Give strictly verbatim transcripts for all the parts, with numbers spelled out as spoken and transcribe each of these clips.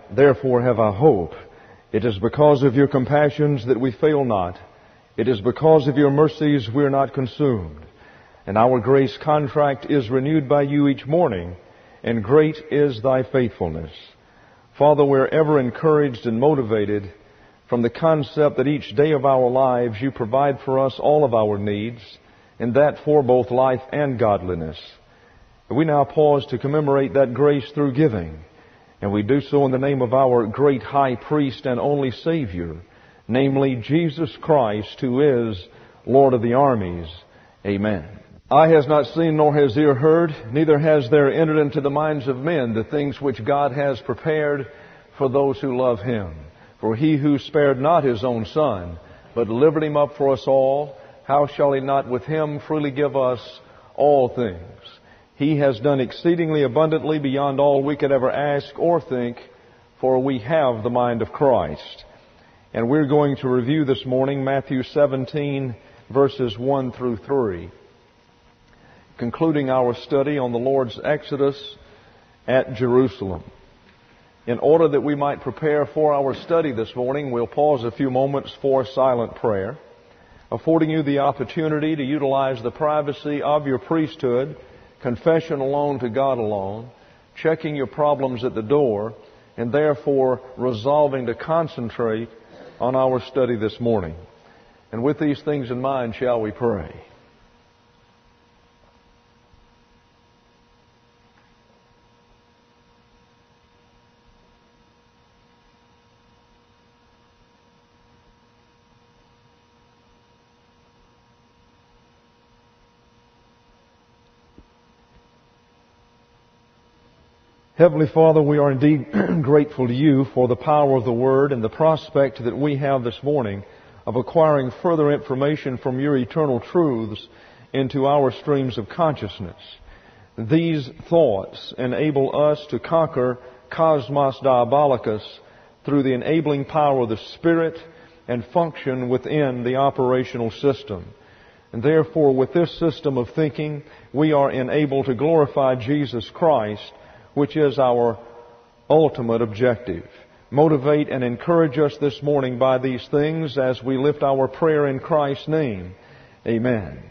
therefore have I hope. It is because of your compassions that we fail not. It is because of your mercies we are not consumed. And our grace contract is renewed by you each morning, and great is thy faithfulness. Father, we're ever encouraged and motivated from the concept that each day of our lives you provide for us all of our needs, and that for both life and godliness. We now pause to commemorate that grace through giving, and we do so in the name of our great high priest and only Savior, namely Jesus Christ, who is Lord of the armies. Amen. Eye has not seen, nor has ear heard, neither has there entered into the minds of men the things which God has prepared for those who love Him. For He who spared not His own Son, but delivered Him up for us all, how shall He not with Him freely give us all things? He has done exceedingly abundantly beyond all we could ever ask or think, for we have the mind of Christ. And we're going to review this morning Matthew seventeen, verses one through three. Concluding our study on the Lord's exodus at Jerusalem. In order that we might prepare for our study this morning, we'll pause a few moments for silent prayer, affording you the opportunity to utilize the privacy of your priesthood, confession alone to God alone, checking your problems at the door, and therefore resolving to concentrate on our study this morning. And with these things in mind, shall we pray? Heavenly Father, we are indeed grateful to you for the power of the Word and the prospect that we have this morning of acquiring further information from your eternal truths into our streams of consciousness. These thoughts enable us to conquer cosmos diabolicus through the enabling power of the Spirit and function within the operational system. And therefore, with this system of thinking, we are enabled to glorify Jesus Christ, which is our ultimate objective. Motivate and encourage us this morning by these things as we lift our prayer in Christ's name. Amen.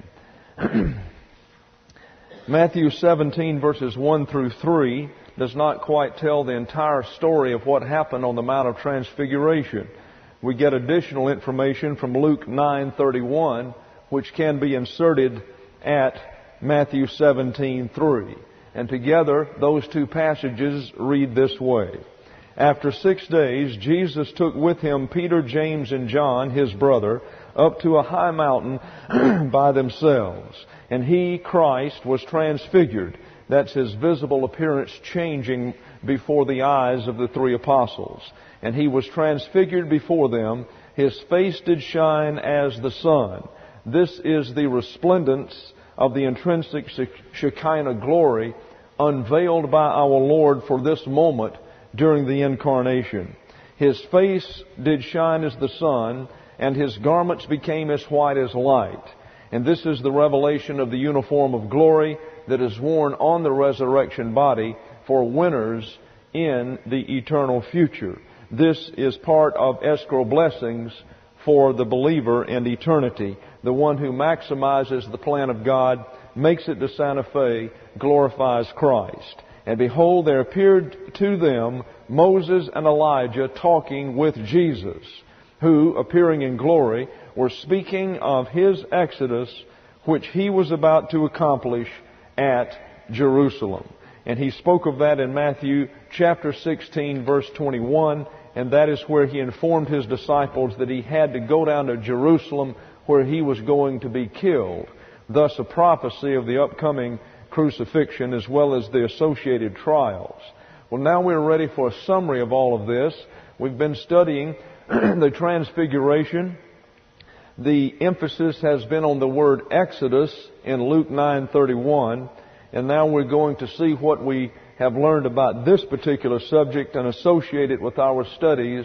Matthew seventeen, verses one through three, does not quite tell the entire story of what happened on the Mount of Transfiguration. We get additional information from Luke nine thirty-one, which can be inserted at Matthew seventeen three. And together, those two passages read this way. After six days, Jesus took with Him Peter, James, and John, His brother, up to a high mountain by themselves. And He, Christ, was transfigured. That's His visible appearance changing before the eyes of the three apostles. And He was transfigured before them. His face did shine as the sun. This is the resplendence of the intrinsic Shekinah glory unveiled by our Lord for this moment during the incarnation. His face did shine as the sun, and His garments became as white as light. And this is the revelation of the uniform of glory that is worn on the resurrection body for winners in the eternal future. This is part of escrow blessings for the believer in eternity. The one who maximizes the plan of God, makes it to Santa Fe, glorifies Christ. And behold, there appeared to them Moses and Elijah talking with Jesus, who, appearing in glory, were speaking of His exodus, which He was about to accomplish at Jerusalem. And He spoke of that in Matthew chapter sixteen, verse twenty-one, and that is where He informed His disciples that He had to go down to Jerusalem, where He was going to be killed. Thus a prophecy of the upcoming crucifixion as well as the associated trials. Well, now we're ready for a summary of all of this. We've been studying the Transfiguration. The emphasis has been on the word Exodus in Luke nine thirty-one. And now we're going to see what we have learned about this particular subject and associate it with our studies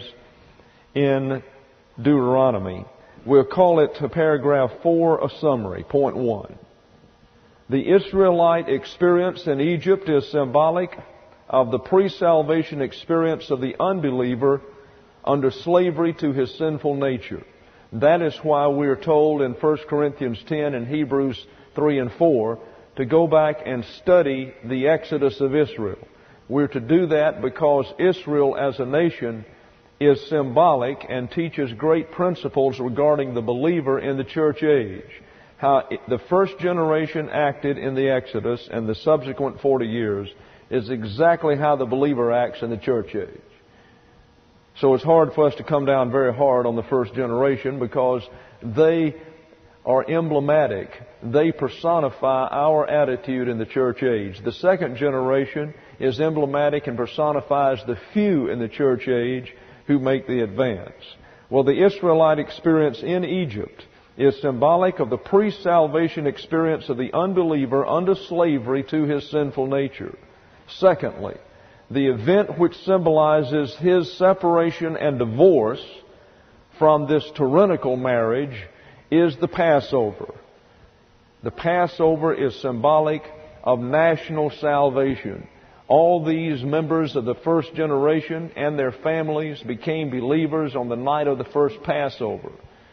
in Deuteronomy. We'll call it to paragraph four a summary. Point one. The Israelite experience in Egypt is symbolic of the pre-salvation experience of the unbeliever under slavery to his sinful nature. That is why we are told in First Corinthians ten and Hebrews three and four to go back and study the Exodus of Israel. We're to do that because Israel as a nation is symbolic and teaches great principles regarding the believer in the church age. How the first generation acted in the Exodus and the subsequent forty years is exactly how the believer acts in the church age. So it's hard for us to come down very hard on the first generation because they are emblematic. They personify our attitude in the church age. The second generation is emblematic and personifies the few in the church age who make the advance. Well, the Israelite experience in Egypt is symbolic of the pre-salvation experience of the unbeliever under slavery to his sinful nature. Secondly, the event which symbolizes his separation and divorce from this tyrannical marriage is the Passover. The Passover is symbolic of national salvation. All these members of the first generation and their families became believers on the night of the first Passover.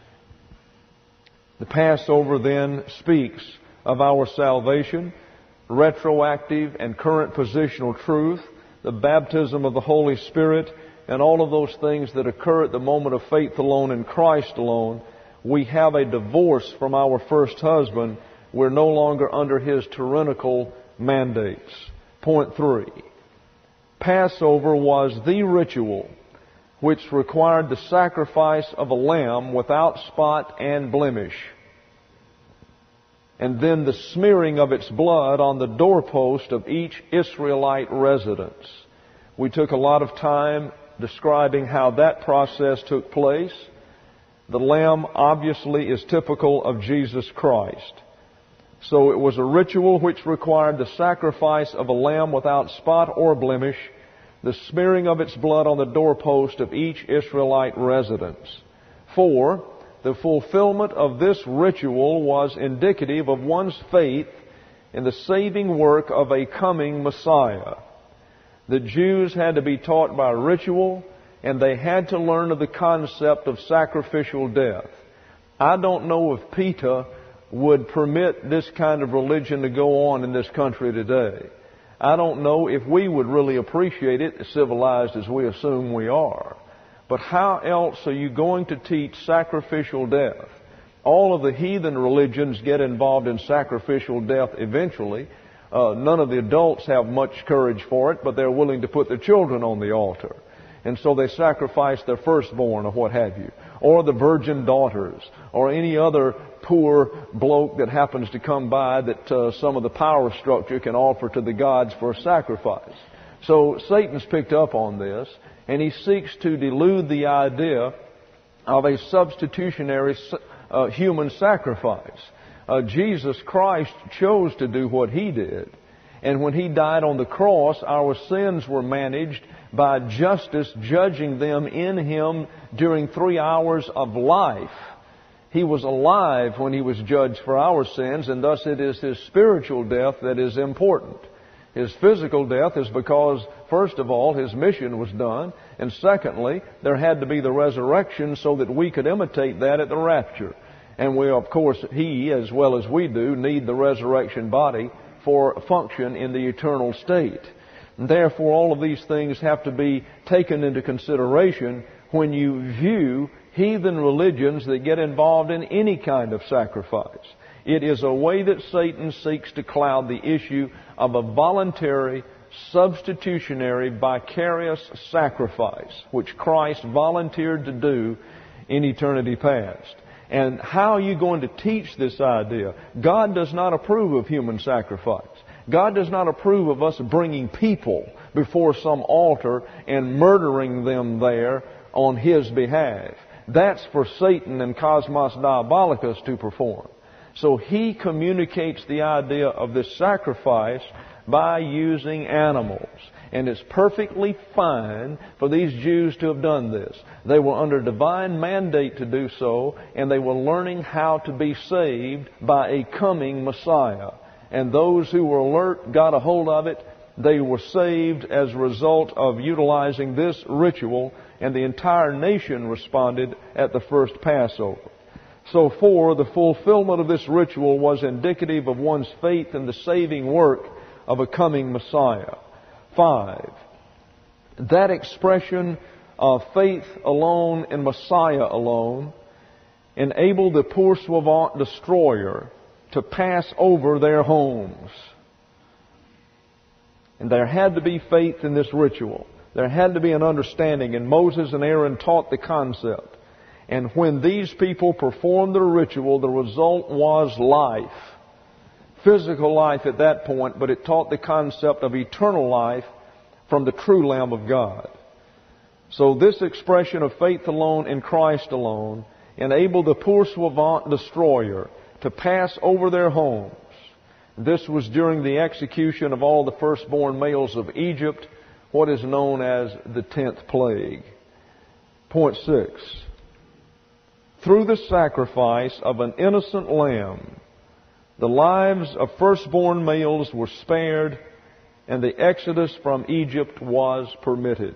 The Passover then speaks of our salvation, retroactive and current positional truth, the baptism of the Holy Spirit, and all of those things that occur at the moment of faith alone in Christ alone. We have a divorce from our first husband. We're no longer under his tyrannical mandates. Point three. Passover was the ritual which required the sacrifice of a lamb without spot and blemish, and then the smearing of its blood on the doorpost of each Israelite residence. We took a lot of time describing how that process took place. The lamb obviously is typical of Jesus Christ. So it was a ritual which required the sacrifice of a lamb without spot or blemish, the smearing of its blood on the doorpost of each Israelite residence. Four, the fulfillment of this ritual was indicative of one's faith in the saving work of a coming Messiah. The Jews had to be taught by ritual, and they had to learn of the concept of sacrificial death. I don't know if PETA would permit this kind of religion to go on in this country today. I don't know if we would really appreciate it, as civilized as we assume we are. But how else are you going to teach sacrificial death? All of the heathen religions get involved in sacrificial death eventually. Uh, none of the adults have much courage for it, but they're willing to put their children on the altar. And so they sacrifice their firstborn or what have you, or the virgin daughters, or any other poor bloke that happens to come by that uh, some of the power structure can offer to the gods for a sacrifice. So Satan's picked up on this, and he seeks to delude the idea of a substitutionary uh, human sacrifice. Uh, Jesus Christ chose to do what He did. And when He died on the cross, our sins were managed by justice judging them in Him during three hours of life. He was alive when He was judged for our sins, and thus it is His spiritual death that is important. His physical death is because, first of all, His mission was done, and secondly, there had to be the resurrection so that we could imitate that at the rapture. And we, of course, He, as well as we do, need the resurrection body for function in the eternal state. And therefore, all of these things have to be taken into consideration when you view heathen religions that get involved in any kind of sacrifice. It is a way that Satan seeks to cloud the issue of a voluntary, substitutionary, vicarious sacrifice, which Christ volunteered to do in eternity past. And how are you going to teach this idea? God does not approve of human sacrifice. God does not approve of us bringing people before some altar and murdering them there on His behalf. That's for Satan and Cosmos Diabolicus to perform. So He communicates the idea of this sacrifice by using animals. And it's perfectly fine for these Jews to have done this. They were under divine mandate to do so, and they were learning how to be saved by a coming Messiah. And those who were alert got a hold of it They were saved as a result of utilizing this ritual, and the entire nation responded at the first Passover. So, four, the fulfillment of this ritual was indicative of one's faith in the saving work of a coming Messiah. Five, that expression of faith alone in Messiah alone enabled the poursuivant destroyer to pass over their homes. And there had to be faith in this ritual. There had to be an understanding, and Moses and Aaron taught the concept. And when these people performed the ritual, the result was life. Physical life at that point, but it taught the concept of eternal life from the true Lamb of God. So this expression of faith alone in Christ alone enabled the poursuivant destroyer to pass over their homes. This was during the execution of all the firstborn males of Egypt, what is known as the tenth plague. Point six. Through the sacrifice of an innocent lamb, the lives of firstborn males were spared, and the exodus from Egypt was permitted.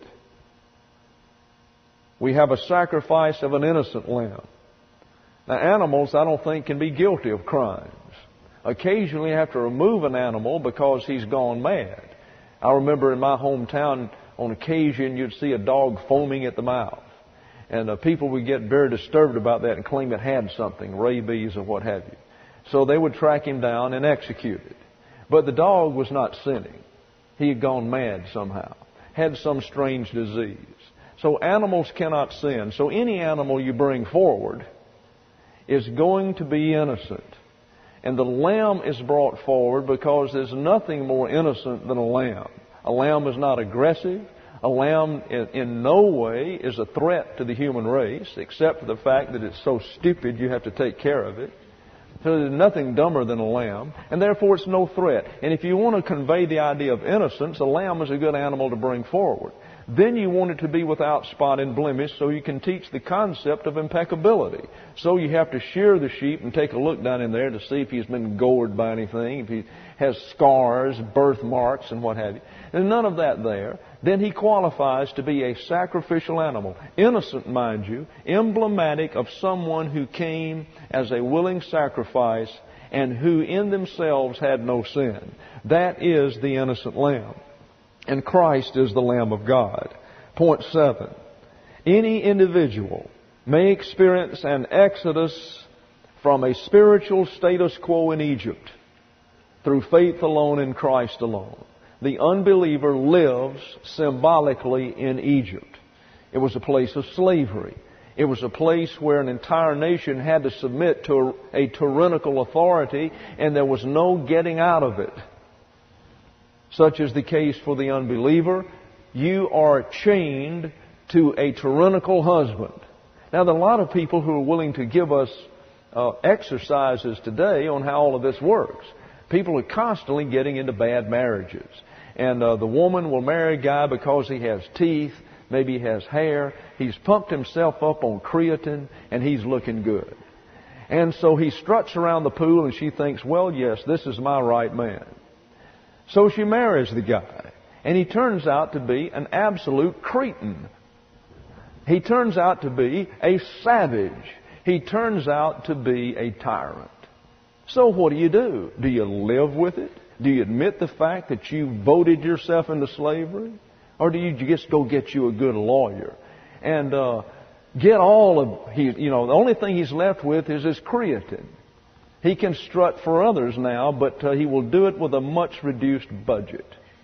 We have a sacrifice of an innocent lamb. Now, animals, I don't think, can be guilty of crimes. Occasionally, you have to remove an animal because he's gone mad. I remember in my hometown, on occasion, you'd see a dog foaming at the mouth. And uh, people would get very disturbed about that and claim it had something, rabies or what have you. So they would track him down and execute it. But the dog was not sinning. He had gone mad somehow, had some strange disease. So animals cannot sin. So any animal you bring forward is going to be innocent. And the lamb is brought forward because there's nothing more innocent than a lamb. A lamb is not aggressive. A lamb in no way is a threat to the human race, except for the fact that it's so stupid you have to take care of it. So there's nothing dumber than a lamb, and therefore it's no threat. And if you want to convey the idea of innocence, a lamb is a good animal to bring forward. Then you want it to be without spot and blemish, so you can teach the concept of impeccability. So you have to shear the sheep and take a look down in there to see if he's been gored by anything, if he has scars, birthmarks, and what have you. There's none of that there. Then he qualifies to be a sacrificial animal. Innocent, mind you, emblematic of someone who came as a willing sacrifice and who in themselves had no sin. That is the innocent lamb. And Christ is the Lamb of God. Point seven. Any individual may experience an exodus from a spiritual status quo in Egypt through faith alone in Christ alone. The unbeliever lives symbolically in Egypt. It was a place of slavery. It was a place where an entire nation had to submit to a tyrannical authority, and there was no getting out of it. Such is the case for the unbeliever. You are chained to a tyrannical husband. Now, there are a lot of people who are willing to give us uh, exercises today on how all of this works. People are constantly getting into bad marriages. And uh, the woman will marry a guy because he has teeth, maybe he has hair. He's pumped himself up on creatine, and he's looking good. And so he struts around the pool, and she thinks, well, yes, this is my right man. So she marries the guy, and he turns out to be an absolute cretin. He turns out to be a savage. He turns out to be a tyrant. So what do you do? Do you live with it? Do you admit the fact that you voted yourself into slavery? Or do you just go get you a good lawyer and uh, get all of, he, you know, the only thing he's left with is his creatine. He can strut for others now, but uh, he will do it with a much reduced budget.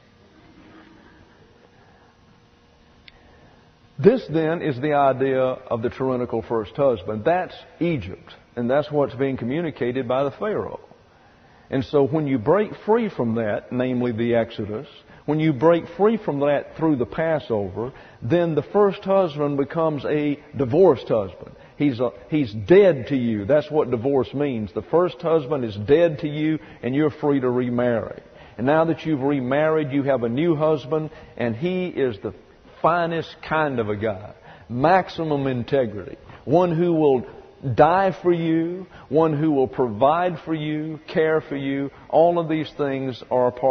This then is the idea of the tyrannical first husband. That's Egypt, and that's what's being communicated by the Pharaoh. And so when you break free from that, namely the Exodus, when you break free from that through the Passover, then the first husband becomes a divorced husband. He's a, he's dead to you. That's what divorce means. The first husband is dead to you, and you're free to remarry. And now that you've remarried, you have a new husband, and he is the finest kind of a guy. Maximum integrity. One who will die for you, one who will provide for you, care for you. All of these things are a part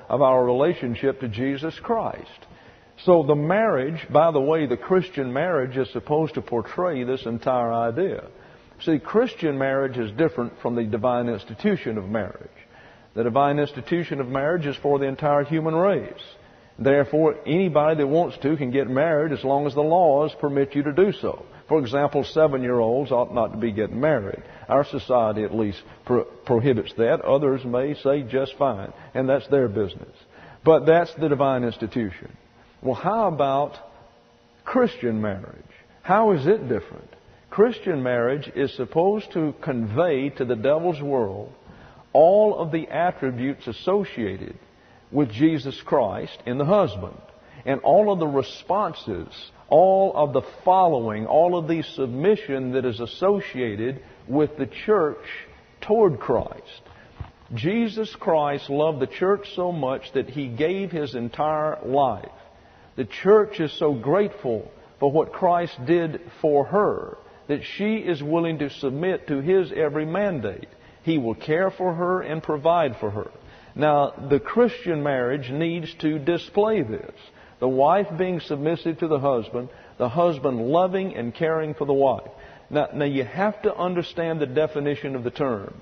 of our relationship to Jesus Christ. So the marriage, by the way, the Christian marriage is supposed to portray this entire idea. See, Christian marriage is different from the divine institution of marriage. The divine institution of marriage is for the entire human race. Therefore, anybody that wants to can get married as long as the laws permit you to do so. For example, seven-year-olds ought not to be getting married. Our society at least pro- prohibits that. Others may say just fine, and that's their business. But that's the divine institution. Well, how about Christian marriage? How is it different? Christian marriage is supposed to convey to the devil's world all of the attributes associated with Jesus Christ in the husband, and all of the responses, all of the following, all of the submission that is associated with the church toward Christ. Jesus Christ loved the church so much that He gave His entire life. The church is so grateful for what Christ did for her that she is willing to submit to His every mandate. He will care for her and provide for her. Now, the Christian marriage needs to display this. The wife being submissive to the husband, the husband loving and caring for the wife. Now, now you have to understand the definition of the terms.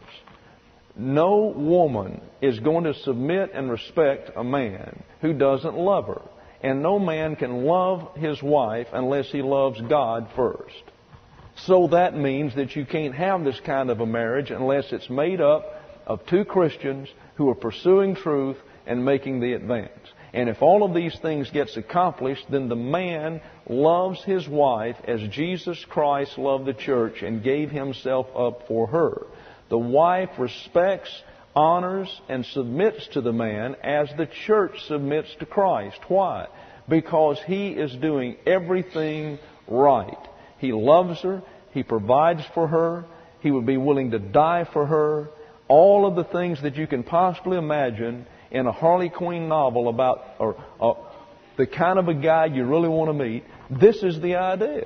No woman is going to submit and respect a man who doesn't love her. And no man can love his wife unless he loves God first. So that means that you can't have this kind of a marriage unless it's made up of two Christians who are pursuing truth and making the advance. And if all of these things gets accomplished, then the man loves his wife as Jesus Christ loved the church and gave Himself up for her. The wife respects, honors, and submits to the man as the church submits to Christ. Why? Because he is doing everything right. He loves her. He provides for her. He would be willing to die for her. All of the things that you can possibly imagine in a Harley Quinn novel about or, uh, the kind of a guy you really want to meet, this is the idea.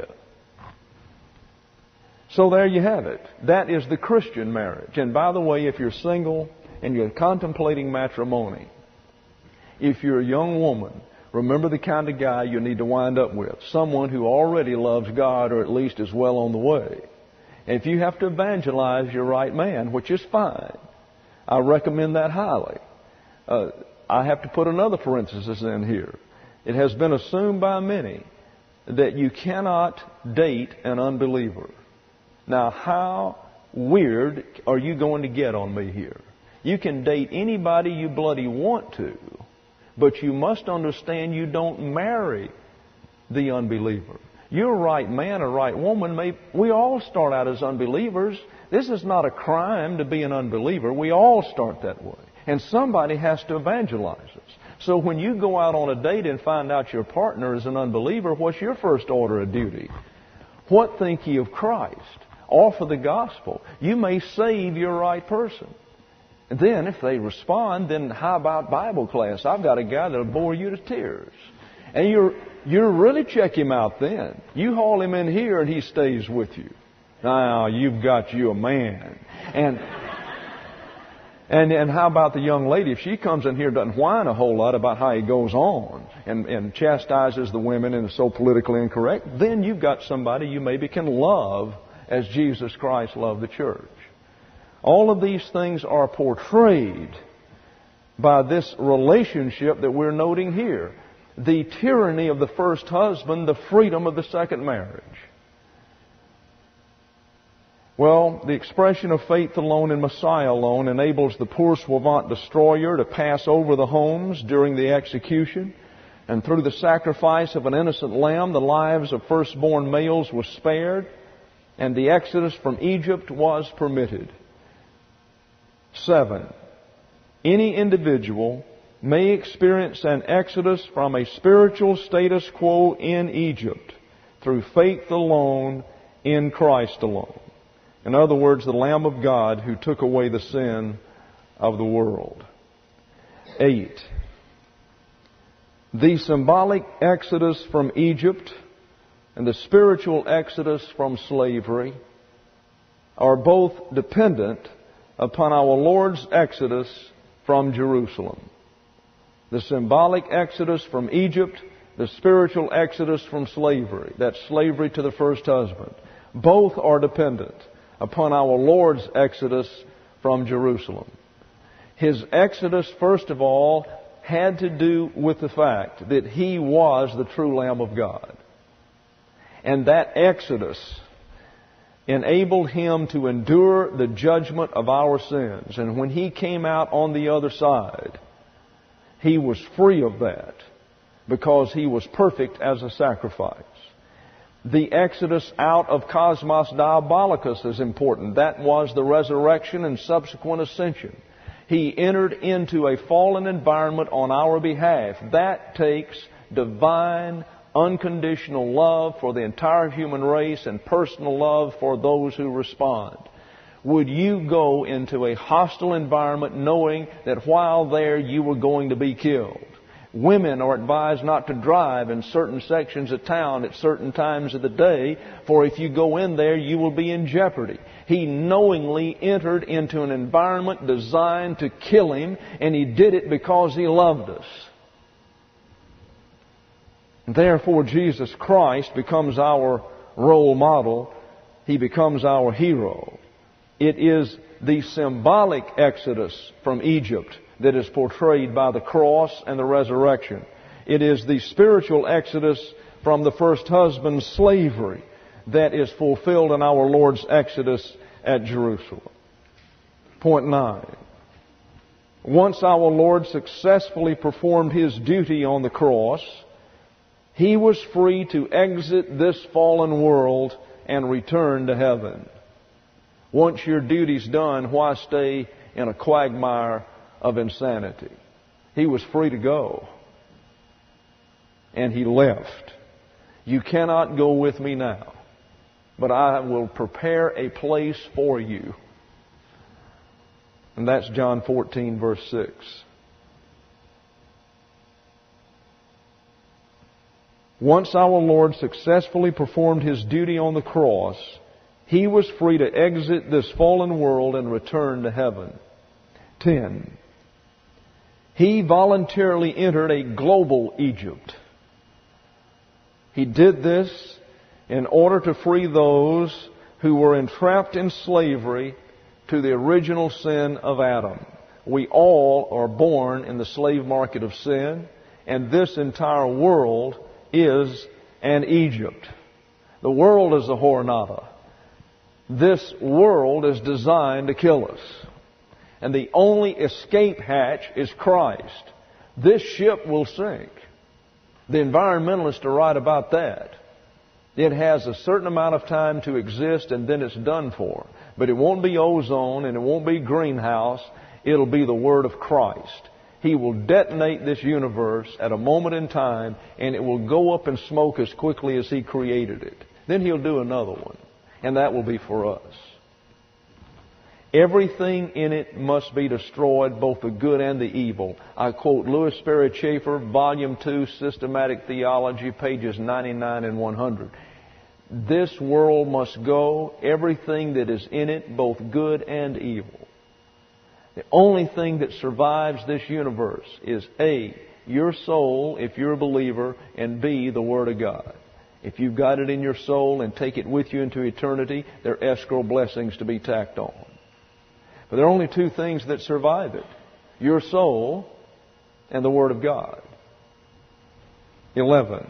So there you have it. That is the Christian marriage. And by the way, if you're single and you're contemplating matrimony, if you're a young woman, remember the kind of guy you need to wind up with. Someone who already loves God, or at least is well on the way. And if you have to evangelize your right man, which is fine, I recommend that highly. Uh, I have to put another parenthesis in here. It has been assumed by many that you cannot date an unbeliever. Now, how weird are you going to get on me here? You can date anybody you bloody want to, but you must understand you don't marry the unbeliever. You're a right man, a right woman. May, we all start out as unbelievers. This is not a crime to be an unbeliever. We all start that way. And somebody has to evangelize us. So when you go out on a date and find out your partner is an unbeliever, what's your first order of duty? What think ye of Christ? Offer the gospel. You may save your right person. And then if they respond, then how about Bible class? I've got a guy that'll bore you to tears. And you're, you're really check him out then. You haul him in here and he stays with you. Now you've got you a man. And And and how about the young lady? If she comes in here and doesn't whine a whole lot about how he goes on and, and chastises the women and is so politically incorrect, then you've got somebody you maybe can love as Jesus Christ loved the church. All of these things are portrayed by this relationship that we're noting here. The tyranny of the first husband, the freedom of the second marriage. Well, the expression of faith alone in Messiah alone enables the poursuivant destroyer to pass over the homes during the execution. And through the sacrifice of an innocent lamb, the lives of firstborn males were spared, and the exodus from Egypt was permitted. Seven, any individual may experience an exodus from a spiritual status quo in Egypt through faith alone in Christ alone. In other words, the Lamb of God who took away the sin of the world. Eight, the symbolic exodus from Egypt and the spiritual exodus from slavery are both dependent upon our Lord's exodus from Jerusalem. The symbolic exodus from Egypt, the spiritual exodus from slavery. That's slavery to the first husband. Both are dependent upon our Lord's exodus from Jerusalem. His exodus, first of all, had to do with the fact that He was the true Lamb of God. And that exodus enabled Him to endure the judgment of our sins. And when He came out on the other side, He was free of that because He was perfect as a sacrifice. The exodus out of Cosmos Diabolicus is important. That was the resurrection and subsequent ascension. He entered into a fallen environment on our behalf. That takes divine, unconditional love for the entire human race and personal love for those who respond. Would you go into a hostile environment knowing that while there you were going to be killed? Women are advised not to drive in certain sections of town at certain times of the day, for if you go in there, you will be in jeopardy. He knowingly entered into an environment designed to kill Him, and He did it because He loved us. Therefore, Jesus Christ becomes our role model. He becomes our hero. It is the symbolic exodus from Egypt that is portrayed by the cross and the resurrection. It is the spiritual exodus from the first husband's slavery that is fulfilled in our Lord's exodus at Jerusalem. Point nine. Once our Lord successfully performed His duty on the cross, He was free to exit this fallen world and return to heaven. Once your duty's done, why stay in a quagmire of insanity? He was free to go. And He left. You cannot go with me now, but I will prepare a place for you. And that's John fourteen, verse six. Once our Lord successfully performed His duty on the cross, He was free to exit this fallen world and return to heaven. ten. He voluntarily entered a global Egypt. He did this in order to free those who were entrapped in slavery to the original sin of Adam. We all are born in the slave market of sin, and this entire world is an Egypt. The world is a Horonata. This world is designed to kill us. And the only escape hatch is Christ. This ship will sink. The environmentalists are right about that. It has a certain amount of time to exist and then it's done for. But it won't be ozone and it won't be greenhouse. It'll be the Word of Christ. He will detonate this universe at a moment in time and it will go up in smoke as quickly as He created it. Then He'll do another one. And that will be for us. Everything in it must be destroyed, both the good and the evil. I quote Louis Sperry Chafer, Volume two, Systematic Theology, pages ninety-nine and one hundred. This world must go, everything that is in it, both good and evil. The only thing that survives this universe is A, your soul, if you're a believer, and B, the Word of God. If you've got it in your soul and take it with you into eternity, there are escrow blessings to be tacked on. But there are only two things that survive it. Your soul and the Word of God. eleven.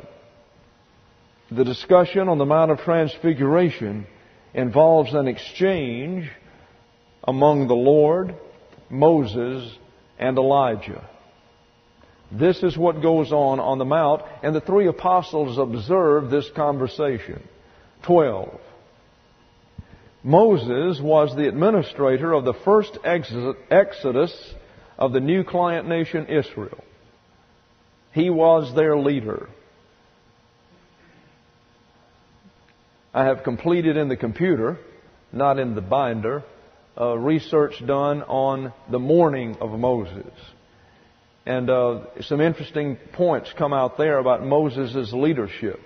The discussion on the Mount of Transfiguration involves an exchange among the Lord, Moses, and Elijah. This is what goes on on the Mount, and the three apostles observed this conversation. twelve. Moses was the administrator of the first exodus of the new client nation Israel. He was their leader. I have completed in the computer, not in the binder, uh, research done on the morning of Moses. And uh, some interesting points come out there about Moses' leadership.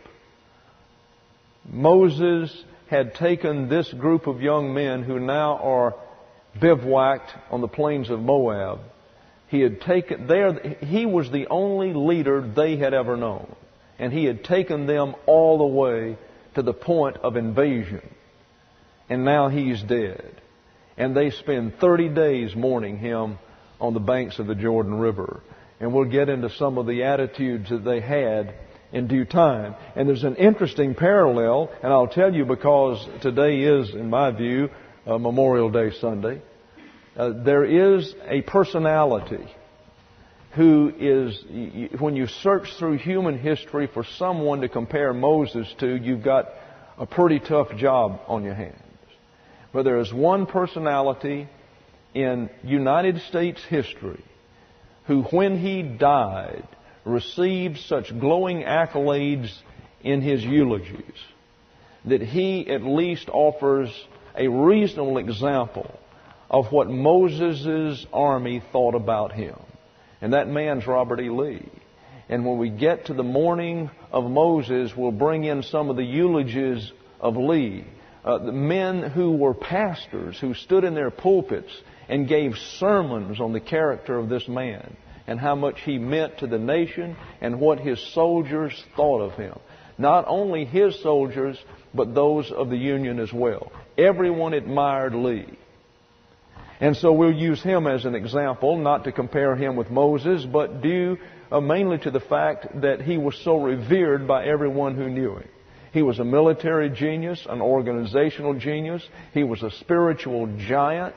Moses had taken this group of young men who now are bivouacked on the plains of Moab. He had taken there. He was the only leader they had ever known, and he had taken them all the way to the point of invasion. And now he's dead, and they spend thirty days mourning him on the banks of the Jordan River. And we'll get into some of the attitudes that they had in due time. And there's an interesting parallel, and I'll tell you because today is, in my view, uh, Memorial Day Sunday. Uh, there is a personality who is, when you search through human history for someone to compare Moses to, you've got a pretty tough job on your hands. But there is one personality in United States history who, when he died, received such glowing accolades in his eulogies that he at least offers a reasonable example of what Moses' army thought about him. And that man's Robert E. Lee. And when we get to the mourning of Moses, we'll bring in some of the eulogies of Lee. Uh, the men who were pastors, who stood in their pulpits and gave sermons on the character of this man and how much he meant to the nation and what his soldiers thought of him. Not only his soldiers, but those of the Union as well. Everyone admired Lee. And so we'll use him as an example, not to compare him with Moses, but due uh, mainly to the fact that he was so revered by everyone who knew him. He was a military genius, an organizational genius. He was a spiritual giant.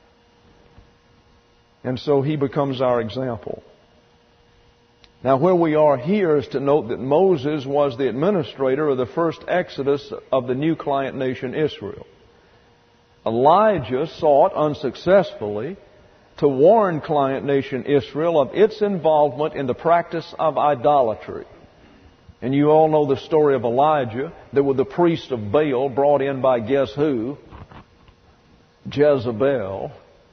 And so he becomes our example. Now, where we are here is to note that Moses was the administrator of the first exodus of the new client nation Israel. Elijah sought unsuccessfully to warn client nation Israel of its involvement in the practice of idolatry. And you all know the story of Elijah. There were the priests of Baal brought in by guess who? Jezebel.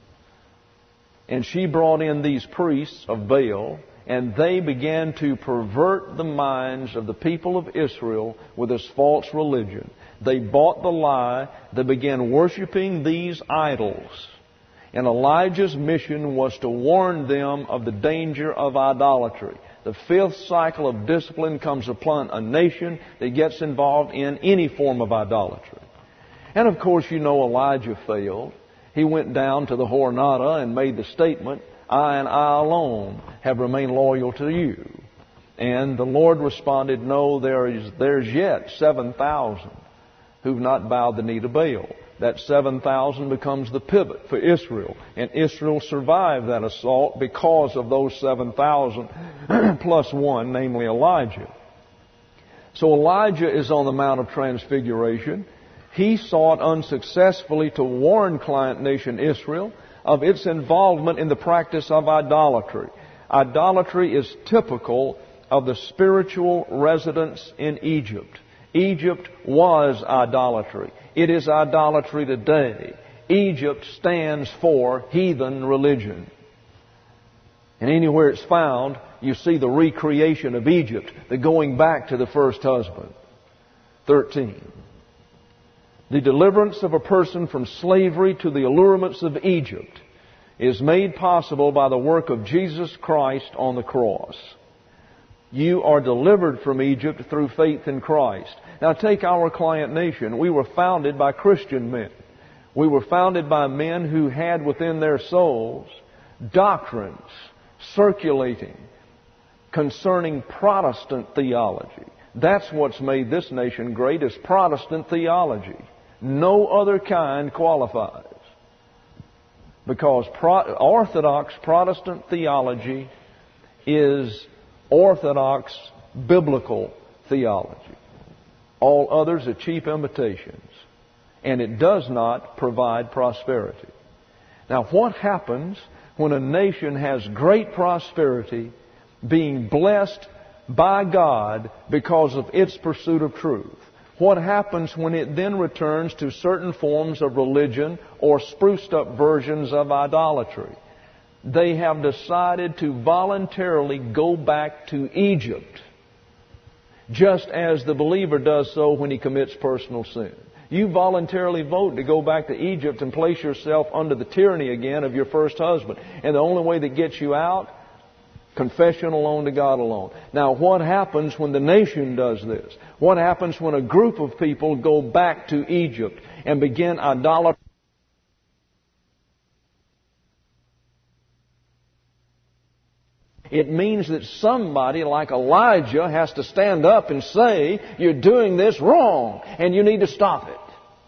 And she brought in these priests of Baal, and they began to pervert the minds of the people of Israel with this false religion. They bought the lie. They began worshiping these idols. And Elijah's mission was to warn them of the danger of idolatry. The fifth cycle of discipline comes upon a nation that gets involved in any form of idolatry. And of course, you know Elijah failed. He went down to the Hornada and made the statement, I and I alone have remained loyal to you. And the Lord responded, no, there is, there's yet seven thousand who've not bowed the knee to Baal. That seven thousand becomes the pivot for Israel. And Israel survived that assault because of those seven thousand plus one, namely Elijah. So Elijah is on the Mount of Transfiguration. He sought unsuccessfully to warn client nation Israel of its involvement in the practice of idolatry. Idolatry is typical of the spiritual residents in Egypt. Egypt was idolatry. It is idolatry today. Egypt stands for heathen religion. And anywhere it's found, you see the recreation of Egypt, the going back to the first husband. thirteen. The deliverance of a person from slavery to the allurements of Egypt is made possible by the work of Jesus Christ on the cross. You are delivered from Egypt through faith in Christ. Now take our client nation. We were founded by Christian men. We were founded by men who had within their souls doctrines circulating concerning Protestant theology. That's what's made this nation great, is Protestant theology. No other kind qualifies. Because pro- Orthodox Protestant theology is Orthodox biblical theology. All others are cheap imitations. And it does not provide prosperity. Now, what happens when a nation has great prosperity, being blessed by God because of its pursuit of truth? What happens when it then returns to certain forms of religion or spruced up versions of idolatry? They have decided to voluntarily go back to Egypt, just as the believer does so when he commits personal sin. You voluntarily vote to go back to Egypt and place yourself under the tyranny again of your first husband. And the only way that gets you out, confession alone to God alone. Now, what happens when the nation does this? What happens when a group of people go back to Egypt and begin idolatry? It means that somebody like Elijah has to stand up and say, you're doing this wrong and you need to stop it.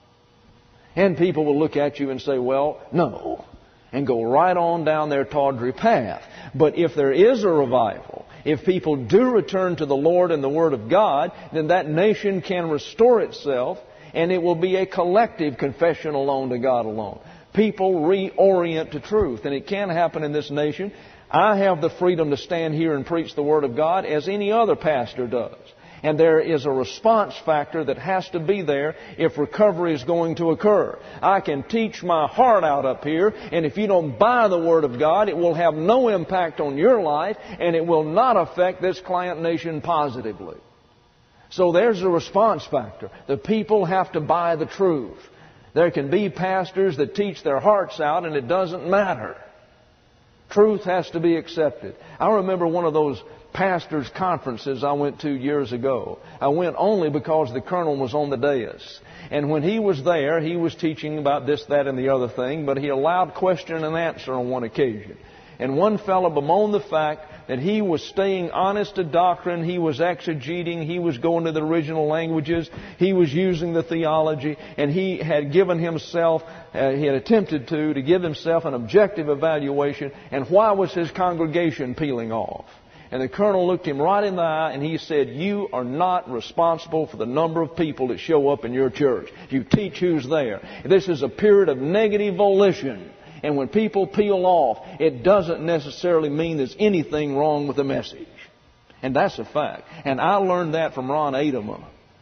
And people will look at you and say, well, no, and go right on down their tawdry path. But if there is a revival, if people do return to the Lord and the Word of God, then that nation can restore itself, and it will be a collective confession alone to God alone. People reorient to truth, and it can happen in this nation. I have the freedom to stand here and preach the Word of God as any other pastor does. And there is a response factor that has to be there if recovery is going to occur. I can teach my heart out up here, and if you don't buy the Word of God, it will have no impact on your life, and it will not affect this client nation positively. So there's a response factor. The people have to buy the truth. There can be pastors that teach their hearts out, and it doesn't matter. Truth has to be accepted. I remember one of those pastors' conferences I went to years ago. I went only because the colonel was on the dais. And when he was there, he was teaching about this, that, and the other thing, but he allowed question and answer on one occasion. And one fellow bemoaned the fact that he was staying honest to doctrine, he was exegeting, he was going to the original languages, he was using the theology, and he had given himself, uh, he had attempted to, to give himself an objective evaluation, and why was his congregation peeling off? And the colonel looked him right in the eye and he said, you are not responsible for the number of people that show up in your church. You teach who's there. This is a period of negative volition. And when people peel off, it doesn't necessarily mean there's anything wrong with the message. And that's a fact. And I learned that from Ron Adema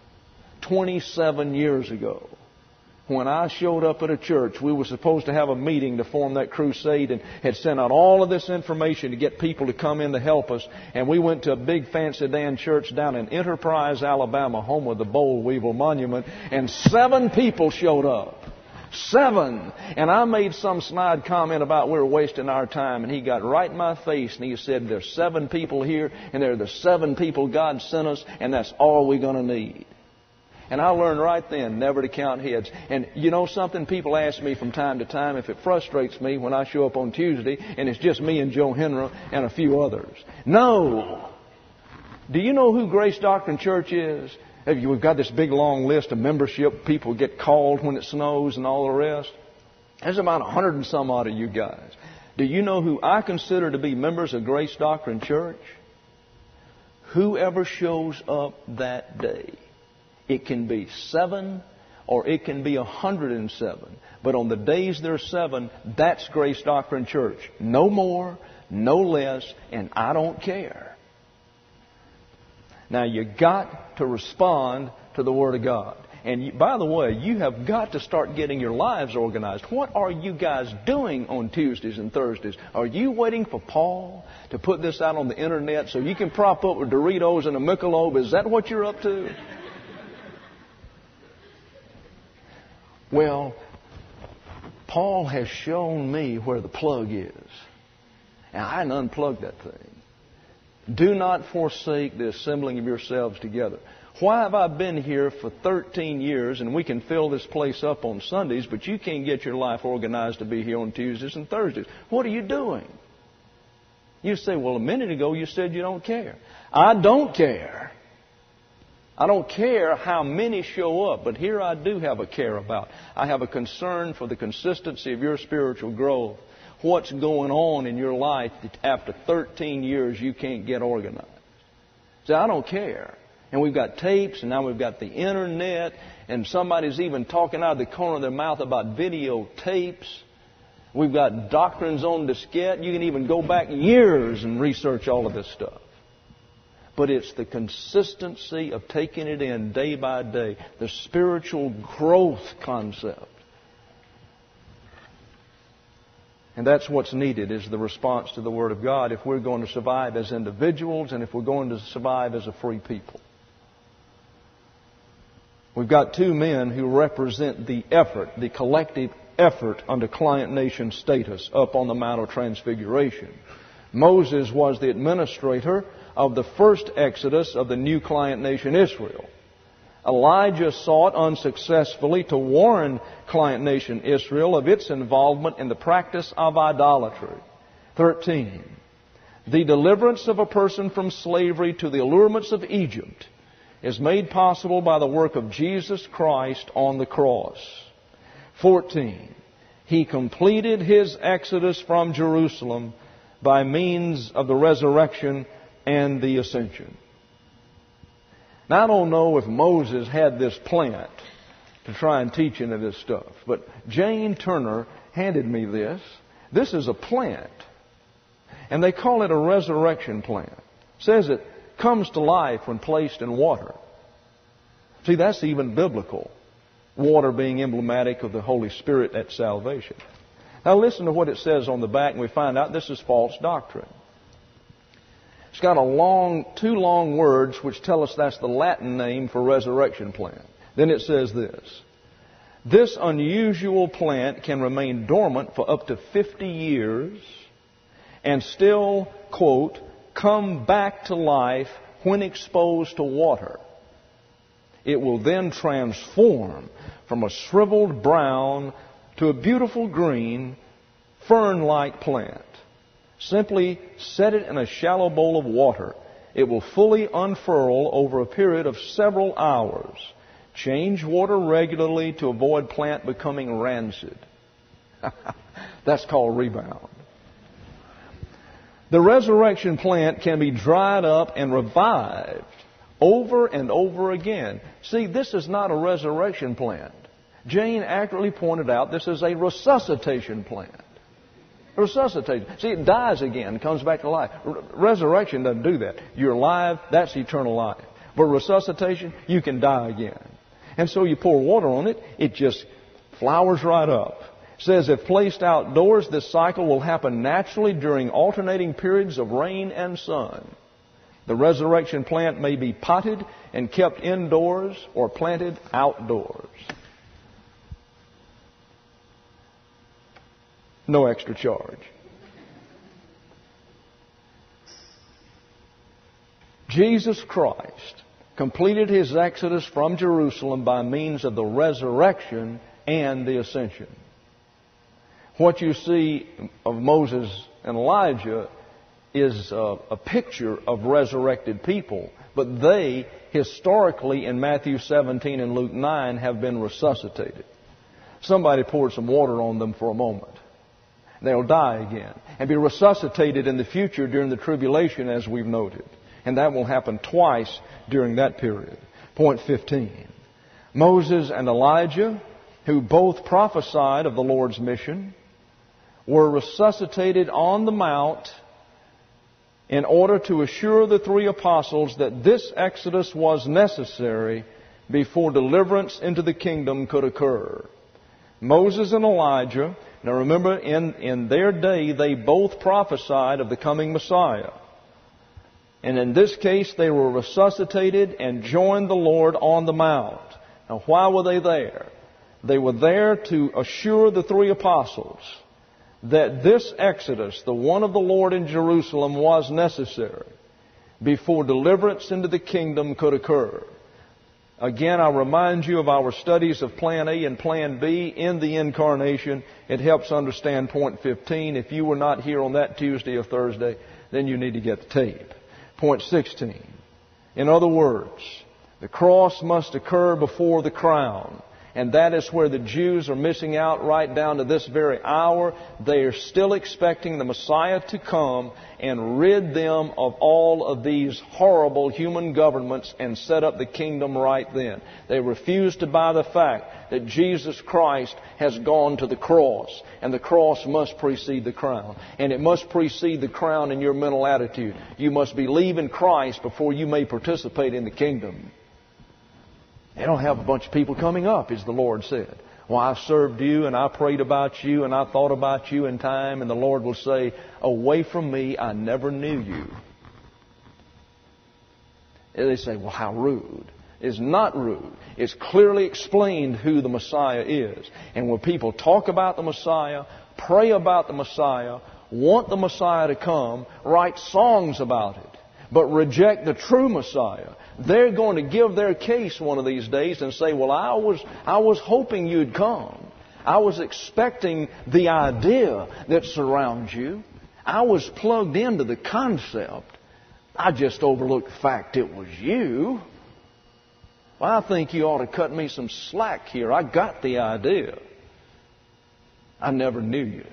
twenty-seven years ago. When I showed up at a church, we were supposed to have a meeting to form that crusade and had sent out all of this information to get people to come in to help us. And we went to a big fancy Dan church down in Enterprise, Alabama, home of the Boll Weevil Monument, and seven people showed up. Seven. And I made some snide comment about we were wasting our time, and he got right in my face and he said, there's seven people here, and they're the seven people God sent us, and that's all we're going to need. And I learned right then never to count heads. And you know something? People ask me from time to time if it frustrates me when I show up on Tuesday and it's just me and Joe Henry and a few others. No. Do you know who Grace Doctrine Church is? We've got this big long list of membership. People get called when it snows and all the rest. There's about a hundred and some odd of you guys. Do you know who I consider to be members of Grace Doctrine Church? Whoever shows up that day. It can be seven or it can be a hundred and seven. But on the days there's seven, that's Grace Doctrine Church. No more, no less, and I don't care. Now you got to respond to the Word of God. And you, by the way, you have got to start getting your lives organized. What are you guys doing on Tuesdays and Thursdays? Are you waiting for Paul to put this out on the internet so you can prop up with Doritos and a Michelob? Is that what you're up to? Well, Paul has shown me where the plug is. And I hadn't unplugged that thing. Do not forsake the assembling of yourselves together. Why have I been here for thirteen years and we can fill this place up on Sundays, but you can't get your life organized to be here on Tuesdays and Thursdays? What are you doing? You say, well, a minute ago you said you don't care. I don't care. I don't care how many show up, but here I do have a care about. I have a concern for the consistency of your spiritual growth. What's going on in your life that after thirteen years you can't get organized? So I don't care. And we've got tapes, and now we've got the internet, and somebody's even talking out of the corner of their mouth about videotapes. We've got doctrines on diskette. You can even go back years and research all of this stuff. But it's the consistency of taking it in day by day, the spiritual growth concept. And that's what's needed, is the response to the Word of God if we're going to survive as individuals and if we're going to survive as a free people. We've got two men who represent the effort, the collective effort under client nation status up on the Mount of Transfiguration. Moses was the administrator of the first exodus of the new client nation Israel. Elijah sought unsuccessfully to warn client nation Israel of its involvement in the practice of idolatry. Thirteen, the deliverance of a person from slavery to the allurements of Egypt is made possible by the work of Jesus Christ on the cross. Fourteen, He completed His exodus from Jerusalem by means of the resurrection and the ascension. Now, I don't know if Moses had this plant to try and teach into this stuff, but Jane Turner handed me this. This is a plant, and they call it a resurrection plant. It says it comes to life when placed in water. See, that's even biblical. Water being emblematic of the Holy Spirit at salvation. Now listen to what it says on the back, and we find out this is false doctrine. It's got a long, two long words which tell us that's the Latin name for resurrection plant. Then it says this: this unusual plant can remain dormant for up to fifty years and still, quote, come back to life when exposed to water. It will then transform from a shriveled brown to a beautiful green, fern-like plant. Simply set it in a shallow bowl of water. It will fully unfurl over a period of several hours. Change water regularly to avoid plant becoming rancid. That's called rebound. The resurrection plant can be dried up and revived over and over again. See, this is not a resurrection plant. Jane accurately pointed out this is a resuscitation plant. Resuscitation. See, it dies again, comes back to life. Re- resurrection doesn't do that. You're alive, that's eternal life. But resuscitation, you can die again. And so you pour water on it, it just flowers right up. It says if placed outdoors, this cycle will happen naturally during alternating periods of rain and sun. The resurrection plant may be potted and kept indoors or planted outdoors. No extra charge. Jesus Christ completed His exodus from Jerusalem by means of the resurrection and the ascension. What you see of Moses and Elijah is a, a picture of resurrected people, but they, historically, in Matthew seventeen and Luke nine, have been resuscitated. Somebody poured some water on them for a moment. They'll die again and be resuscitated in the future during the tribulation, as we've noted. And that will happen twice during that period. Point fifteen. Moses and Elijah, who both prophesied of the Lord's mission, were resuscitated on the mount in order to assure the three apostles that this exodus was necessary before deliverance into the kingdom could occur. Moses and Elijah, now remember, in, in their day, they both prophesied of the coming Messiah. And in this case, they were resuscitated and joined the Lord on the mount. Now, why were they there? They were there to assure the three apostles that this exodus, the one of the Lord in Jerusalem, was necessary before deliverance into the kingdom could occur. Again, I remind you of our studies of Plan A and Plan B in the Incarnation. It helps understand point fifteen. If you were not here on that Tuesday or Thursday, then you need to get the tape. Point sixteen. In other words, the cross must occur before the crown. And that is where the Jews are missing out right down to this very hour. They are still expecting the Messiah to come and rid them of all of these horrible human governments and set up the kingdom right then. They refuse to buy the fact that Jesus Christ has gone to the cross, and the cross must precede the crown. And it must precede the crown in your mental attitude. You must believe in Christ before you may participate in the kingdom. They don't have a bunch of people coming up, as the Lord said. Well, I served you, and I prayed about you, and I thought about you in time, and the Lord will say, away from me, I never knew you. And they say, well, how rude. It's not rude. It's clearly explained who the Messiah is. And when people talk about the Messiah, pray about the Messiah, want the Messiah to come, write songs about it, but reject the true Messiah, they're going to give their case one of these days and say, well, I was, I was hoping you'd come. I was expecting the idea that surrounds you. I was plugged into the concept. I just overlooked the fact it was you. Well, I think you ought to cut me some slack here. I got the idea. I never knew you.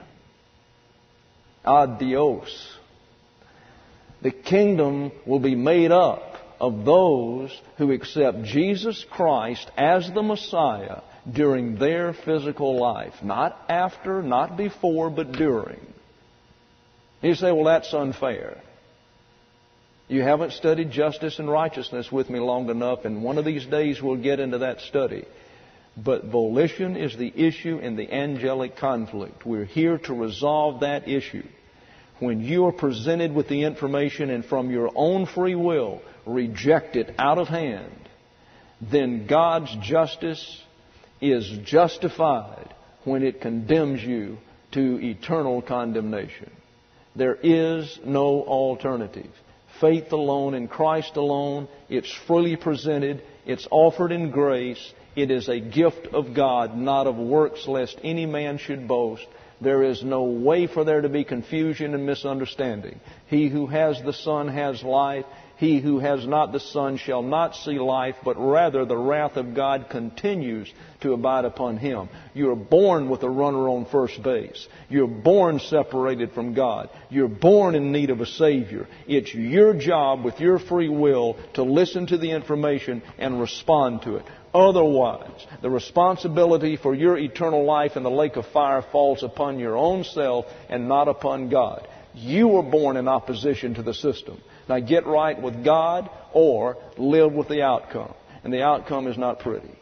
Adios. The kingdom will be made up of those who accept Jesus Christ as the Messiah during their physical life. Not after, not before, but during. You say, well, that's unfair. You haven't studied justice and righteousness with me long enough, and one of these days we'll get into that study. But volition is the issue in the angelic conflict. We're here to resolve that issue. When you are presented with the information and from your own free will reject it out of hand, then God's justice is justified when it condemns you to eternal condemnation. There is no alternative. Faith alone in Christ alone. It's freely presented. It's offered in grace. It is a gift of God, not of works, lest any man should boast. There is no way for there to be confusion and misunderstanding. He who has the Son has life. He who has not the Son shall not see life, but rather the wrath of God continues to abide upon him. You're born with a runner on first base. You're born separated from God. You're born in need of a Savior. It's your job with your free will to listen to the information and respond to it. Otherwise, the responsibility for your eternal life in the lake of fire falls upon your own self and not upon God. You were born in opposition to the system. Now get right with God or live with the outcome. And the outcome is not pretty.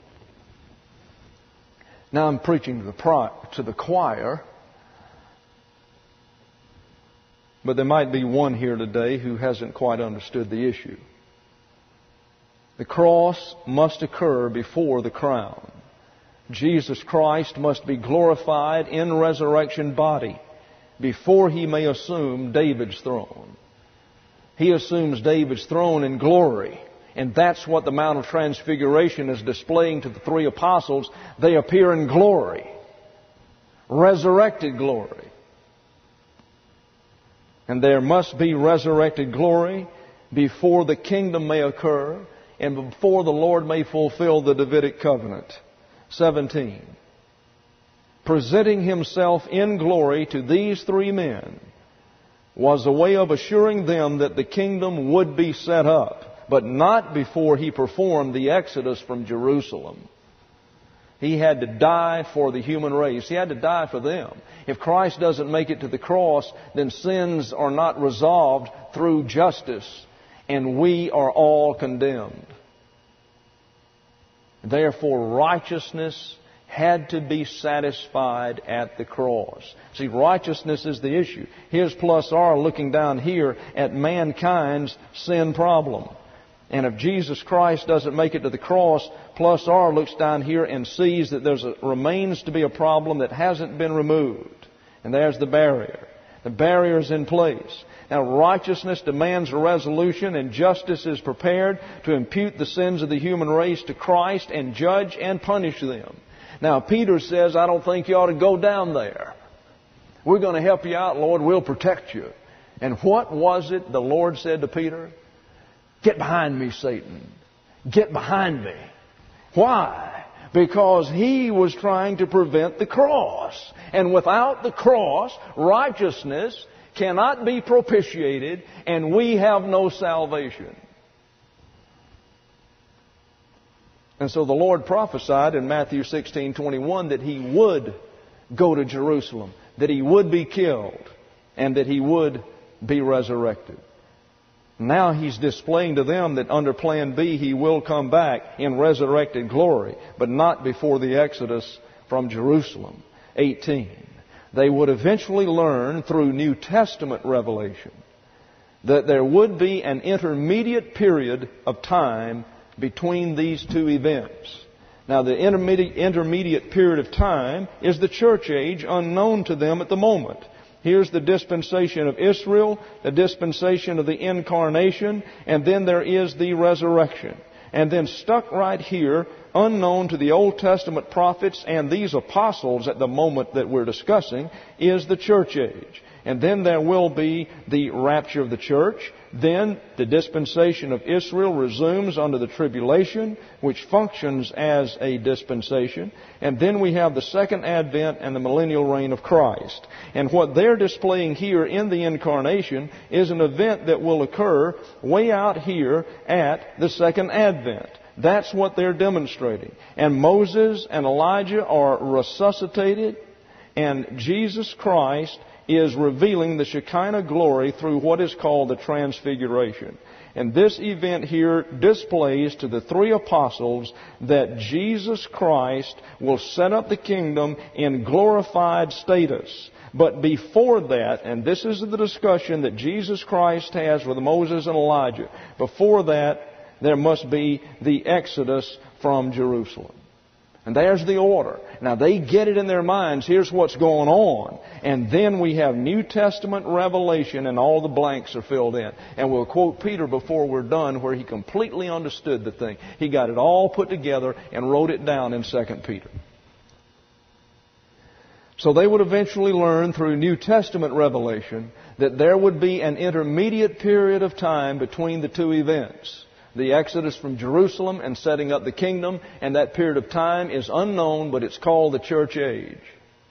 Now I'm preaching to the, pri- to the choir. But there might be one here today who hasn't quite understood the issue. The cross must occur before the crown. Jesus Christ must be glorified in resurrection body before He may assume David's throne. He assumes David's throne in glory. And that's what the Mount of Transfiguration is displaying to the three apostles. They appear in glory. Resurrected glory. And there must be resurrected glory before the kingdom may occur and before the Lord may fulfill the Davidic covenant. seventeen. Presenting Himself in glory to these three men was a way of assuring them that the kingdom would be set up, but not before He performed the exodus from Jerusalem. He had to die for the human race. He had to die for them. If Christ doesn't make it to the cross, then sins are not resolved through justice, and we are all condemned. Therefore, righteousness had to be satisfied at the cross. See, righteousness is the issue. Here's plus R looking down here at mankind's sin problem. And if Jesus Christ doesn't make it to the cross, plus R looks down here and sees that there remains to be a problem that hasn't been removed. And there's the barrier. The barrier is in place. Now, righteousness demands a resolution, and justice is prepared to impute the sins of the human race to Christ and judge and punish them. Now, Peter says, I don't think you ought to go down there. We're going to help you out, Lord. We'll protect you. And what was it the Lord said to Peter? Get behind me, Satan. Get behind me. Why? Because he was trying to prevent the cross. And without the cross, righteousness cannot be propitiated, and we have no salvation. And so the Lord prophesied in Matthew sixteen twenty-one that He would go to Jerusalem, that He would be killed, and that He would be resurrected. Now He's displaying to them that under Plan B He will come back in resurrected glory, but not before the exodus from Jerusalem. eighteen. They would eventually learn through New Testament revelation that there would be an intermediate period of time between these two events. Now, the intermediate, intermediate period of time is the church age, unknown to them at the moment. Here's the dispensation of Israel, the dispensation of the incarnation, and then there is the resurrection. And then stuck right here, unknown to the Old Testament prophets and these apostles at the moment that we're discussing, is the church age. And then there will be the rapture of the church. Then the dispensation of Israel resumes under the tribulation, which functions as a dispensation. And then we have the second advent and the millennial reign of Christ. And what they're displaying here in the incarnation is an event that will occur way out here at the second advent. That's what they're demonstrating. And Moses and Elijah are resuscitated, and Jesus Christ is revealing the Shekinah glory through what is called the Transfiguration. And this event here displays to the three apostles that Jesus Christ will set up the kingdom in glorified status. But before that, and this is the discussion that Jesus Christ has with Moses and Elijah, before that, there must be the exodus from Jerusalem. And there's the order. Now they get it in their minds, here's what's going on. And then we have New Testament revelation and all the blanks are filled in. And we'll quote Peter before we're done where he completely understood the thing. He got it all put together and wrote it down in Second Peter. So they would eventually learn through New Testament revelation that there would be an intermediate period of time between the two events. The exodus from Jerusalem and setting up the kingdom, and that period of time is unknown, but it's called the church age.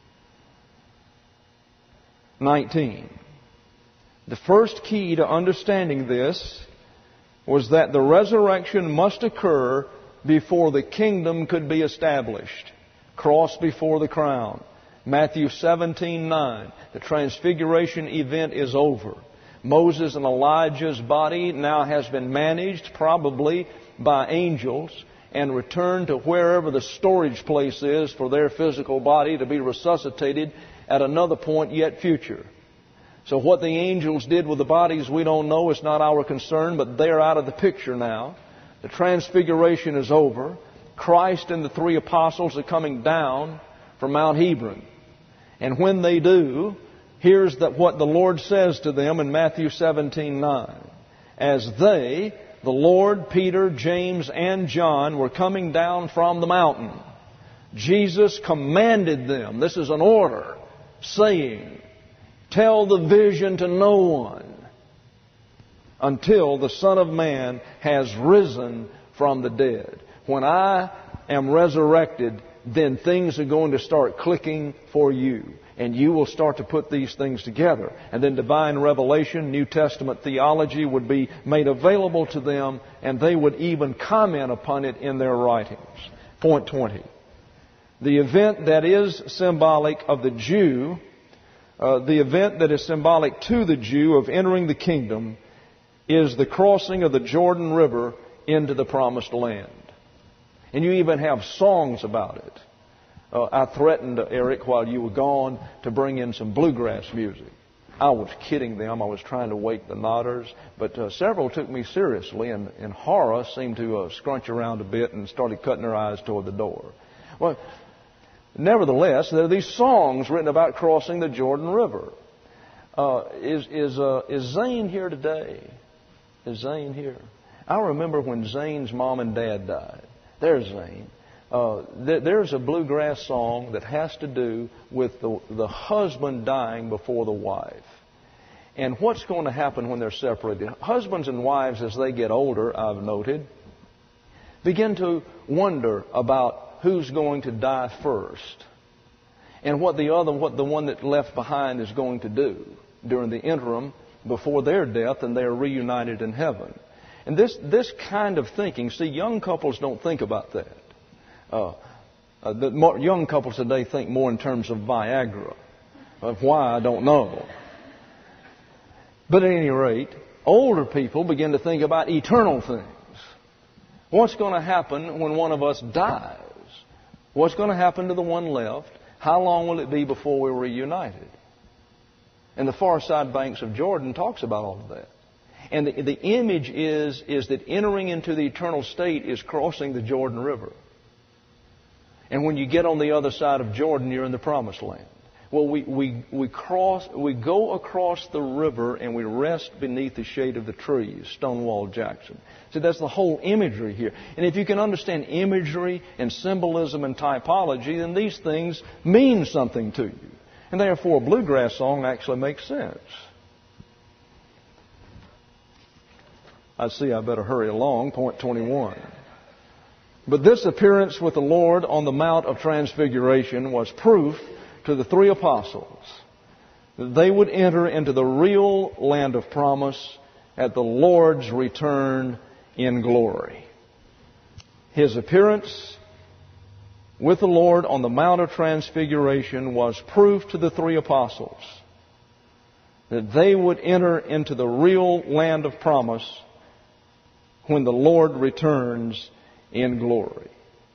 nineteen. The first key to understanding this was that the resurrection must occur before the kingdom could be established. Cross before the crown. Matthew seventeen nine. The transfiguration event is over. Moses and Elijah's body now has been managed, probably by angels, and returned to wherever the storage place is for their physical body to be resuscitated at another point yet future. So what the angels did with the bodies we don't know. It's not our concern, but they're out of the picture now. The transfiguration is over. Christ and the three apostles are coming down from Mount Hebron. And when they do, here's that what the Lord says to them in Matthew seventeen nine. As they, the Lord, Peter, James, and John, were coming down from the mountain, Jesus commanded them, this is an order, saying, tell the vision to no one until the Son of Man has risen from the dead. When I am resurrected, then things are going to start clicking for you. And you will start to put these things together. And then divine revelation, New Testament theology would be made available to them, and they would even comment upon it in their writings. Point twenty. The event that is symbolic of the Jew, uh, the event that is symbolic to the Jew of entering the kingdom, is the crossing of the Jordan River into the Promised Land. And you even have songs about it. Uh, I threatened, uh, Eric, while you were gone, to bring in some bluegrass music. I was kidding them. I was trying to wake the nodders. But uh, several took me seriously, and, and horror seemed to uh, scrunch around a bit and started cutting their eyes toward the door. Well, nevertheless, there are these songs written about crossing the Jordan River. Uh, is is uh, is Zane here today? Is Zane here? I remember when Zane's mom and dad died. There's Zane. Uh, th- there's a bluegrass song that has to do with the, the husband dying before the wife. And what's going to happen when they're separated? Husbands and wives, as they get older, I've noted, begin to wonder about who's going to die first and what the other, what the one that left behind is going to do during the interim before their death and they're reunited in heaven. And this, this kind of thinking, see, young couples don't think about that. Uh, uh, the more, young couples today think more in terms of Viagra. Of why, I don't know. But at any rate, older people begin to think about eternal things. What's going to happen when one of us dies? What's going to happen to the one left? How long will it be before we're reunited? And the far side banks of Jordan talks about all of that. And the, the image is, is that entering into the eternal state is crossing the Jordan River. And when you get on the other side of Jordan, you're in the Promised Land. Well, we, we, we cross, we go across the river and we rest beneath the shade of the trees, Stonewall Jackson. So that's the whole imagery here. And if you can understand imagery and symbolism and typology, then these things mean something to you. And therefore, a bluegrass song actually makes sense. I see I better hurry along. Point twenty-one. But this appearance with the Lord on the Mount of Transfiguration was proof to the three apostles that they would enter into the real land of promise at the Lord's return in glory. His appearance with the Lord on the Mount of Transfiguration was proof to the three apostles that they would enter into the real land of promise when the Lord returns in glory.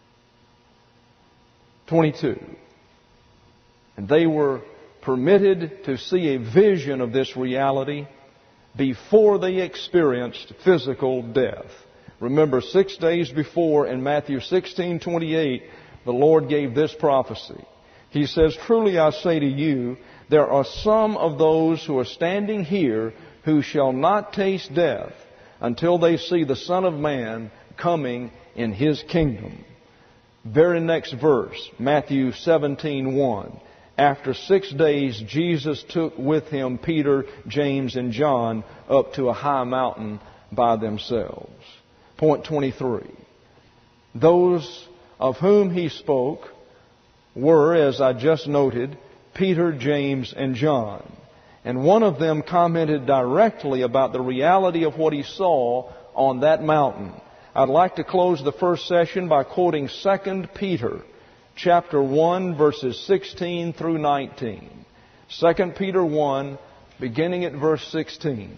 twenty-two. And they were permitted to see a vision of this reality before they experienced physical death. Remember, six days before in Matthew sixteen twenty-eight, the Lord gave this prophecy. He says, "Truly I say to you, there are some of those who are standing here who shall not taste death until they see the Son of Man coming in His kingdom." Very next verse, Matthew seventeen one. After six days, Jesus took with Him Peter, James, and John up to a high mountain by themselves. Point twenty-three. Those of whom He spoke were, as I just noted, Peter, James, and John. And one of them commented directly about the reality of what he saw on that mountain. I'd like to close the first session by quoting Second Peter chapter one, verses sixteen through nineteen. Second Peter one, beginning at verse sixteen.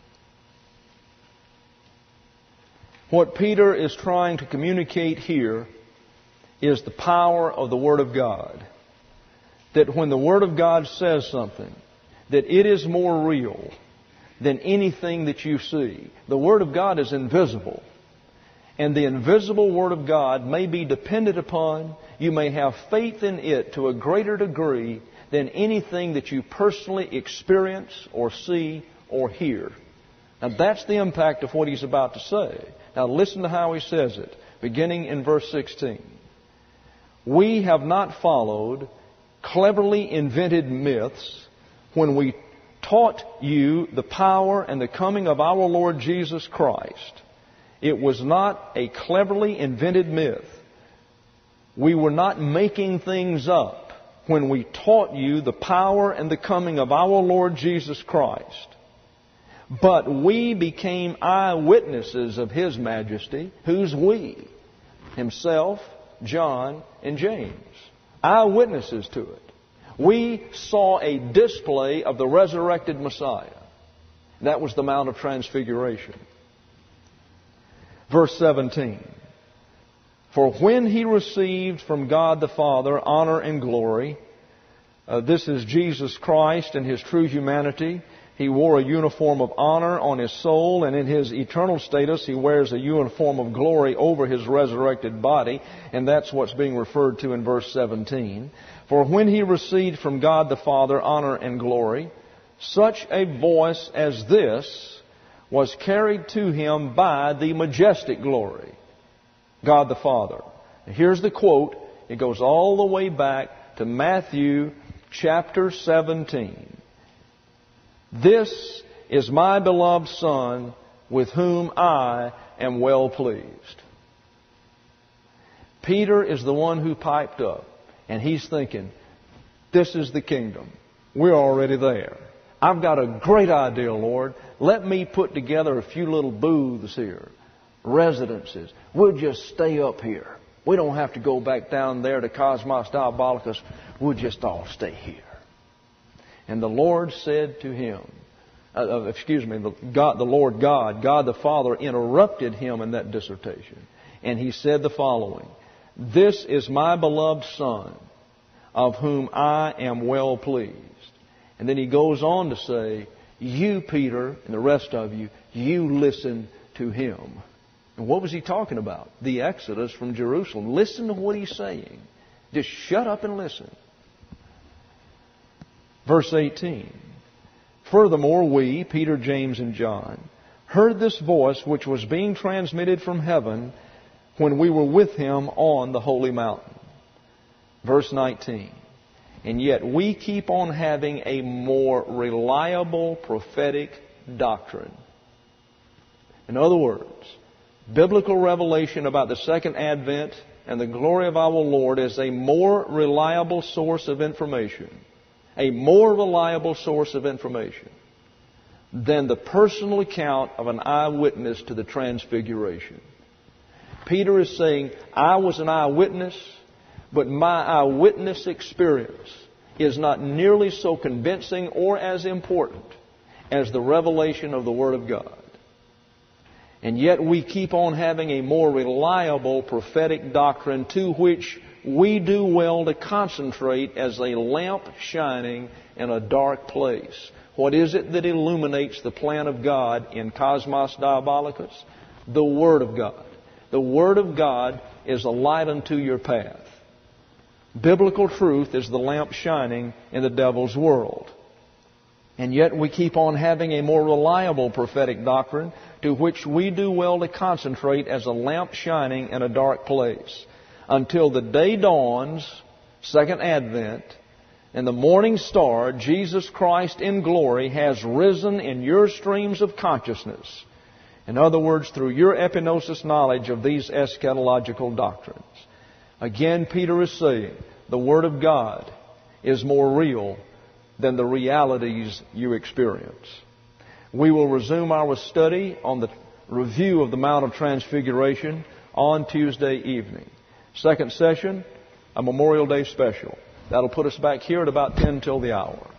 What Peter is trying to communicate here is the power of the Word of God. That when the Word of God says something, that it is more real than anything that you see. The Word of God is invisible. And the invisible Word of God may be depended upon. You may have faith in it to a greater degree than anything that you personally experience or see or hear. Now that's the impact of what he's about to say. Now listen to how he says it, beginning in verse sixteen. We have not followed cleverly invented myths when we taught you the power and the coming of our Lord Jesus Christ. It was not a cleverly invented myth. We were not making things up when we taught you the power and the coming of our Lord Jesus Christ. But we became eyewitnesses of His majesty. Who's we? Himself, John, and James. Eyewitnesses to it. We saw a display of the resurrected Messiah. That was the Mount of Transfiguration. Verse seventeen. For when He received from God the Father honor and glory, uh, this is Jesus Christ in His true humanity. He wore a uniform of honor on His soul, and in His eternal status He wears a uniform of glory over His resurrected body, and that's what's being referred to in verse seventeen. For when He received from God the Father honor and glory, such a voice as this was carried to Him by the majestic glory, God the Father. Here's the quote. It goes all the way back to Matthew chapter seventeen. This is my beloved Son, with whom I am well pleased. Peter is the one who piped up, and he's thinking, this is the kingdom. We're already there. I've got a great idea, Lord. Let me put together a few little booths here, residences. We'll just stay up here. We don't have to go back down there to Cosmos Diabolicus. We'll just all stay here. And the Lord said to him, uh, excuse me, the, God, the Lord God, God the Father interrupted him in that dissertation. And He said the following, this is my beloved Son, of whom I am well pleased. And then He goes on to say, you, Peter, and the rest of you, You listen to Him. And what was He talking about? The Exodus from Jerusalem. Listen to what He's saying. Just shut up and listen. Verse eighteen. Furthermore, we, Peter, James, and John, heard this voice which was being transmitted from heaven when we were with Him on the holy mountain. Verse nineteen. And yet we keep on having a more reliable prophetic doctrine. In other words, biblical revelation about the second advent and the glory of our Lord is a more reliable source of information, a more reliable source of information than the personal account of an eyewitness to the Transfiguration. Peter is saying, I was an eyewitness, but my eyewitness experience is not nearly so convincing or as important as the revelation of the Word of God. And yet we keep on having a more reliable prophetic doctrine to which we do well to concentrate as a lamp shining in a dark place. What is it that illuminates the plan of God in Cosmos Diabolicus? The Word of God. The Word of God is a light unto your path. Biblical truth is the lamp shining in the devil's world. And yet we keep on having a more reliable prophetic doctrine to which we do well to concentrate as a lamp shining in a dark place until the day dawns, second advent, and the morning star, Jesus Christ in glory, has risen in your streams of consciousness. In other words, through your epignosis knowledge of these eschatological doctrines. Again, Peter is saying, the Word of God is more real than the realities you experience. We will resume our study on the review of the Mount of Transfiguration on Tuesday evening. Second session, a Memorial Day special. That'll put us back here at about ten till the hour.